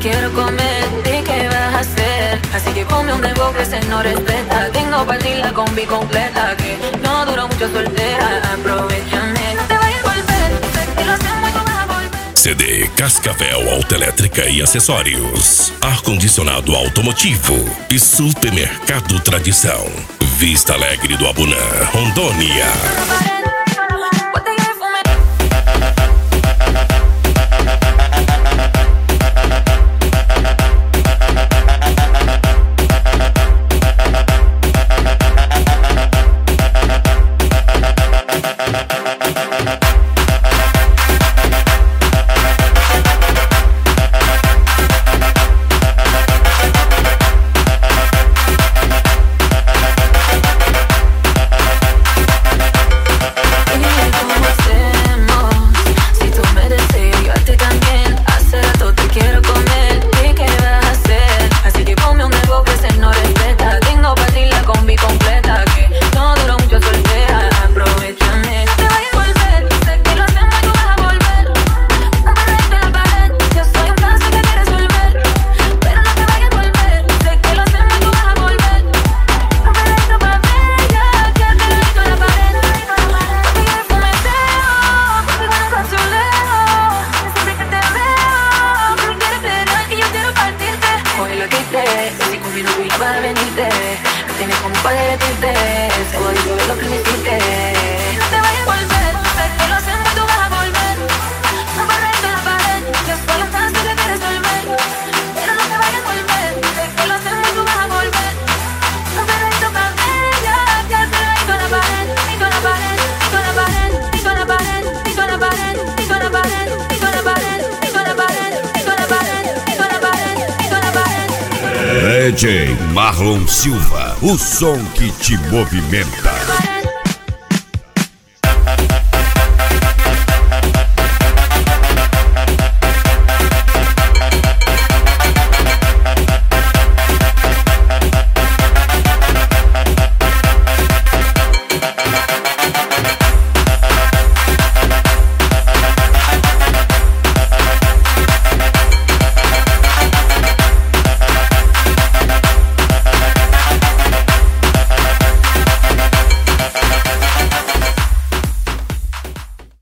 quiero comer, ¿y qué vas a hacer? Así que ponme un dembow que se no respeta. Tengo para ti la combi completa, que no duró mucho soltera. Aprovechame, no te vayas a volver, sé que lo hacemos y tú vas a volver. CD Cascavel Autoelétrica e Acessórios, ar-condicionado automotivo e Supermercado Tradição. Vista Alegre do Abunã, Rondônia. Para venirte, me tienes como para derretirte. Se voy a ver lo que me hiciste. No te vayas a volver, sé que lo hacemos y tú vas a volver. No correrte la pared, yo soy un caso que quieres resolver. Pero no te vayas a volver, sé que lo hacemos y tú vas a volver. No correrte para ella, que te lo hizo la pared, hizo la pared, hizo la pared, hizo la pared, hizo la pared, hizo la pared, hizo la pared, hizo la pared, hizo la pared, hizo la pared, hizo la pared. DJ Marlon Silva, o som que te movimenta.